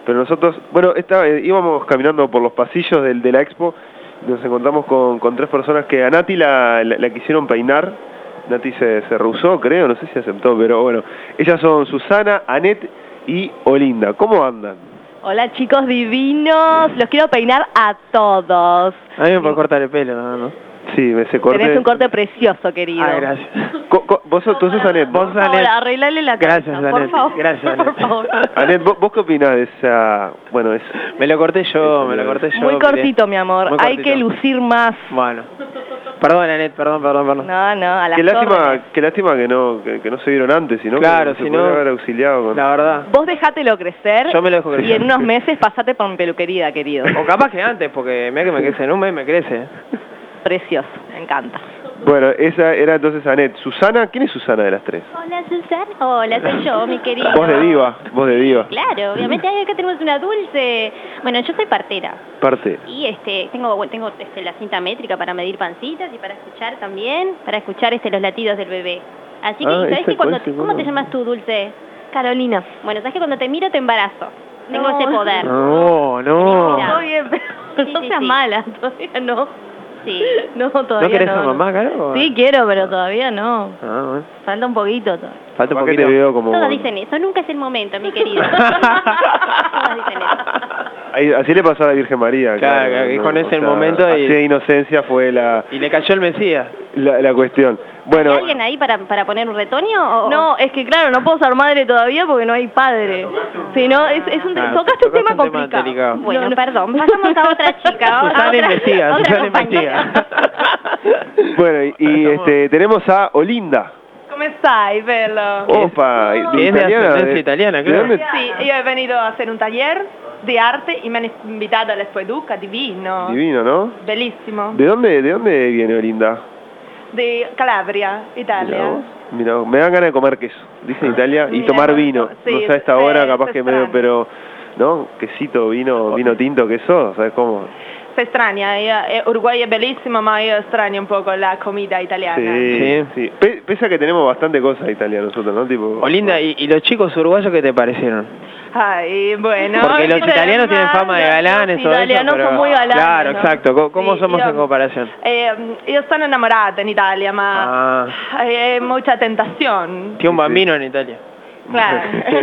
Pero nosotros, bueno, íbamos caminando por los pasillos de la expo, nos encontramos con 3 personas que a Nati la quisieron peinar. Nati se rehusó, creo, no sé si aceptó, pero bueno. Ellas son Susana, Anet y Olinda. ¿Cómo andan? Hola chicos divinos, los quiero peinar a todos. A mí me puedo cortar el pelo, ¿no? Sí, se corté. Tenés un corte precioso, querido. Ah, gracias. Tú sos Anet. Vos sos Anet. Ahora, arreglale la cabeza, gracias, por Anet. favor. Gracias, Anet. Por favor. Anet, ¿vos qué opinás de esa...? Bueno, Me lo corté yo, Muy cortito, mi amor. Muy Hay cortito. que lucir más. Bueno. Perdón, Anet, perdón. No, a las Qué lástima órdenes. que no se vieron antes, sino claro, que si se no, podría haber auxiliado con... La verdad. Vos dejátelo crecer. Yo me lo dejo crecer. Y en unos meses pasate por mi peluquería, querido. O capaz que antes, porque mira que me crece, en un mes me crece. Precioso, me encanta. Bueno, esa era entonces Anet. Susana, ¿quién es Susana de las 3? Hola, Susana. Hola, soy yo, mi querido. Vos de diva. Claro, obviamente acá tenemos una dulce. Bueno, yo soy partera. Parte. Y tengo la cinta métrica para medir pancitas y para escuchar también, para escuchar los latidos del bebé. Así que, ¿sabes qué? ¿Cómo te llamas tú, Dulce? Carolina. Bueno, ¿sabes que cuando te miro te embarazo? Tengo ese poder. No. Mira. Muy bien, pero no seas mala, todavía no. Sí. No, todavía ¿No querés no. a mamá, Caro? Sí, quiero, pero todavía no. Ah, bueno. Falta un poquito todavía. Falta un Capaz que poquito. te veo como... Todos dicen eso, nunca es el momento, mi querido. Todos dicen eso. Así le pasó a la Virgen María. Claro, que con ese momento así de inocencia fue Y le cayó el Mesías. la cuestión. Bueno, ¿Hay alguien ahí para poner un retoño? No, es que claro, no puedo ser madre todavía porque no hay padre. Si no, tocaste un tema complicado. delicado. Bueno, perdón, pasamos a otra chica. Susana investiga, Susana investiga. bueno, y tenemos a Olinda. ¿Cómo estáis, Bello? Opa, Que es de ascendencia italiana, claro. ¿De dónde? Sí, yo he venido a hacer un taller de arte y me han invitado a la Expoeduca, divino. Divino, ¿no? Bellísimo. ¿De dónde viene Olinda? De Calabria, Italia. Mira, me dan ganas de comer queso, dice en Italia, y Mira, tomar vino. sí, No sé a esta hora, capaz se que medio, extraña. pero, ¿no? Quesito, vino tinto, queso, ¿sabes cómo? Se extraña, Uruguay es bellísimo, ma yo extraño un poco la comida italiana. Sí. Pese a que tenemos bastante cosas italianas nosotros, ¿no? Tipo, Olinda, ¿y los chicos uruguayos qué te parecieron? Ay, bueno. Porque los italianos tienen fama de galanes, los todo eso, italianos pero... son muy galanes. Claro, ¿no? exacto. ¿Cómo Sí, somos io- en comparación? Io sono innamorata in Italia, ma hay mucha tentación. Tiene un bambino en Italia. Claro.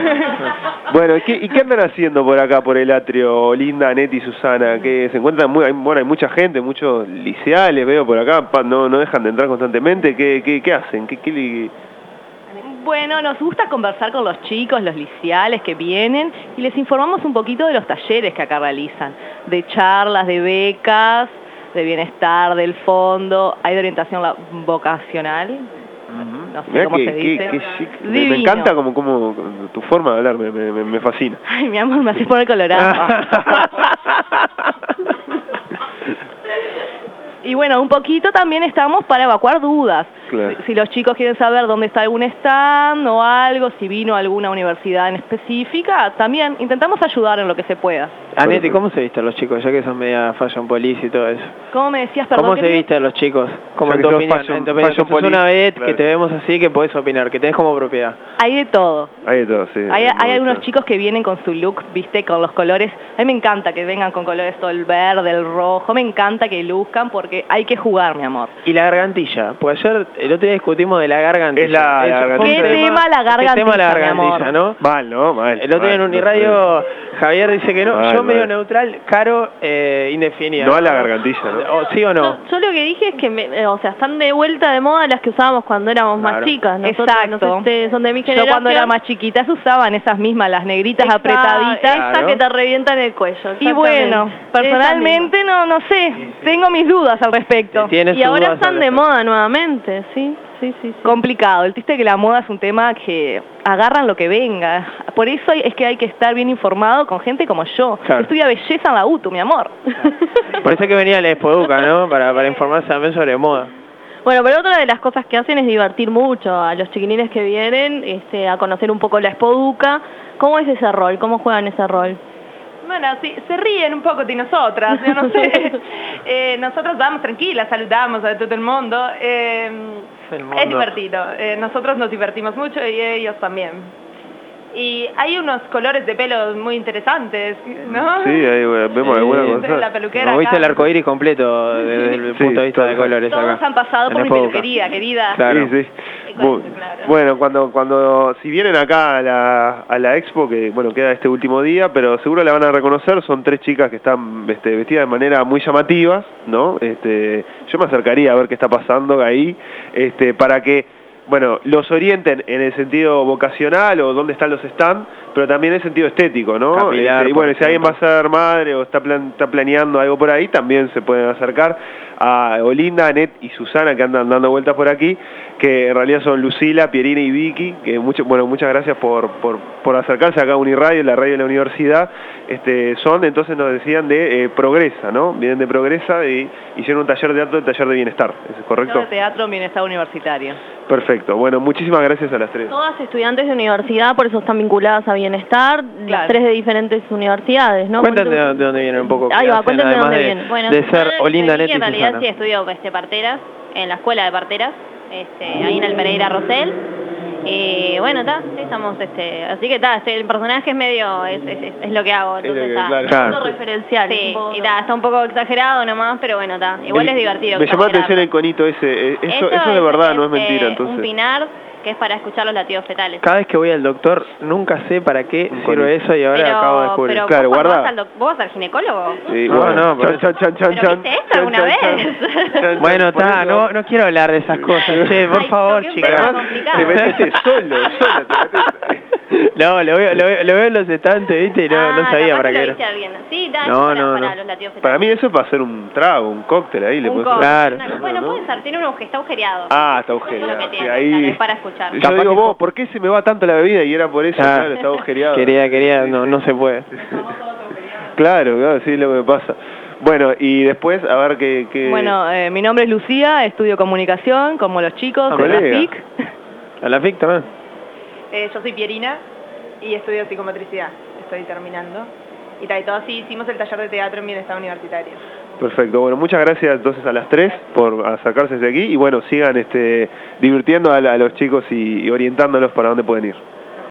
Bueno, ¿y qué andan haciendo por acá, por el atrio, Linda, Anet y Susana? Que se encuentran hay mucha gente, muchos liceales, veo por acá, no dejan de entrar constantemente. ¿Qué hacen? Bueno, nos gusta conversar con los chicos, los liceales que vienen y les informamos un poquito de los talleres que acá realizan, de charlas, de becas, de bienestar, del fondo, hay de orientación vocacional. No sé Mirá cómo se dice. qué chic. Me Divino. encanta como tu forma de hablar, me fascina. Ay, mi amor, me haces poner colorado. Y bueno, un poquito también estamos para evacuar dudas. Claro. Si los chicos quieren saber dónde está algún stand o algo, si vino a alguna universidad en específica, también intentamos ayudar en lo que se pueda. Anete, ¿cómo se visten los chicos? Ya que son media fashion police y todo eso. ¿Cómo me decías, perdón? ¿Cómo se querido? visten los chicos? Como Ya en que tu sos opinión. fashion En tu opinión, que sos police, una vez claro. que te vemos así que podés opinar, que tenés como propiedad. Hay de todo. Hay de todo, sí. Hay algunos chicos que vienen con su look, viste, con los colores. A mí me encanta que vengan con colores todo el verde, el rojo. Me encanta que luzcan porque hay que jugar, mi amor. Y la gargantilla, pues ayer, el otro día discutimos de la gargantilla. Es la Eso, gargantilla. fue un ¿Qué tema la gargantilla, ¿Qué tema la mi amor? gargantilla, no? Mal, ¿no? Mal. El otro día en Uniradio, Javier dice que no. Mal, Yo medio mal. neutral, Caro, indefinida. No a la gargantilla, ¿no? ¿Sí o no? Yo lo que dije es que, o sea, están de vuelta de moda las que usábamos cuando éramos Claro. más chicas. Nosotros, Exacto. no sé si ustedes son de mi Yo generación. cuando era más chiquita se usaban esas mismas, las negritas Exacto, apretaditas. Esa Claro. que te revientan el cuello. Y bueno, personalmente no sé, tengo mis dudas al respecto. Tienes Y ahora dudas están al de respecto. moda nuevamente, sí. Complicado, el triste es que la moda es un tema que agarran lo que venga. Por eso es que hay que estar bien informado con gente como yo. Claro. Estudia belleza en la UTU, mi amor. Por eso que venía la Expoeduca, ¿no? Para informarse también sobre moda. Bueno, pero otra de las cosas que hacen es divertir mucho a los chiquilines que vienen a conocer un poco la Expoeduca. ¿Cómo es ese rol? ¿Cómo juegan ese rol? Bueno, sí, se ríen un poco de nosotras, yo no sé. Nosotros vamos tranquilas, saludamos a todo el mundo. Es divertido. Nosotros nos divertimos mucho y ellos también. Y hay unos colores de pelo muy interesantes, ¿no? Sí, ahí vemos alguna cosa. La peluquera. No, viste el arco iris completo desde el punto de vista de colores Todos acá. han pasado por mi peluquería, querida. Claro. Sí, sí. Bueno, si vienen acá a la expo, que bueno, queda este último día, pero seguro la van a reconocer, son 3 chicas que están vestidas de manera muy llamativa, ¿no? Yo me acercaría a ver qué está pasando ahí, para que bueno, los orienten en el sentido vocacional o dónde están los stands, pero también en el sentido estético, ¿no? Capilar, y bueno, si alguien va a ser madre o está planeando algo por ahí, también se pueden acercar a Olinda, Anet y Susana, que andan dando vueltas por aquí, que en realidad son Lucila, Pierina y Vicky, que muchas gracias por acercarse acá a Uniradio, la radio de la universidad. Entonces nos decían de Progresa, ¿no? Vienen de Progresa y hicieron un taller de teatro, el taller de bienestar, ¿es correcto? Taller de teatro, bienestar universitario. Perfecto, bueno, muchísimas gracias a las 3. Todas estudiantes de universidad, por eso están vinculadas a Bienestar, las 3 de diferentes universidades, ¿no? Cuéntate de dónde vienen un poco. Ahí va, cuéntate de dónde vienen. Bueno, de ser Olinda, Anet y en realidad Susana. sí estudio parteras, en la escuela de parteras, ahí en el Pereira Rosell. Y bueno, sí, estamos, así que el personaje es medio, es lo que hago, entonces claro. Referencial. Sí, y está un poco exagerado nomás, pero bueno, igual es divertido. Me llamó la atención el conito ese, eso es de verdad, no es mentira, entonces. Un pinar que es para escuchar los latidos fetales. Cada vez que voy al doctor nunca sé para qué sirve eso y ahora acabo de descubrir. Pero claro, ¿vos vas al ginecólogo? Sí, no, chan. ¿Pero viste esto alguna vez? Bueno, no quiero hablar de esas cosas, che, por favor, chicas. Te metiste solo. No, lo veo en los estantes, ¿viste? Y no sabía para qué era. Sí, no. Para los latidos fetales. Para mí eso es para hacer un trago, un cóctel ahí. Claro. Bueno, puede ser, tiene uno que está agujereado. Ah, está agujereado. Lo que tiene, ahí... es para escuchar. Yo digo, vos, ¿por qué se me va tanto la bebida? Y era por eso, claro, está agujereado. Quería, no se puede. Claro, sí, lo que me pasa. Bueno, y después, a ver qué... Bueno, mi nombre es Lucía, estudio comunicación, como los chicos de la FIC. ¿A la FIC también? Yo soy Pierina y estudio psicomotricidad, estoy terminando. Y todo así hicimos el taller de teatro en Bienestar Universitario. Perfecto, bueno, muchas gracias entonces a las 3 por acercarse desde aquí y bueno, sigan divirtiendo a los chicos y orientándolos para dónde pueden ir.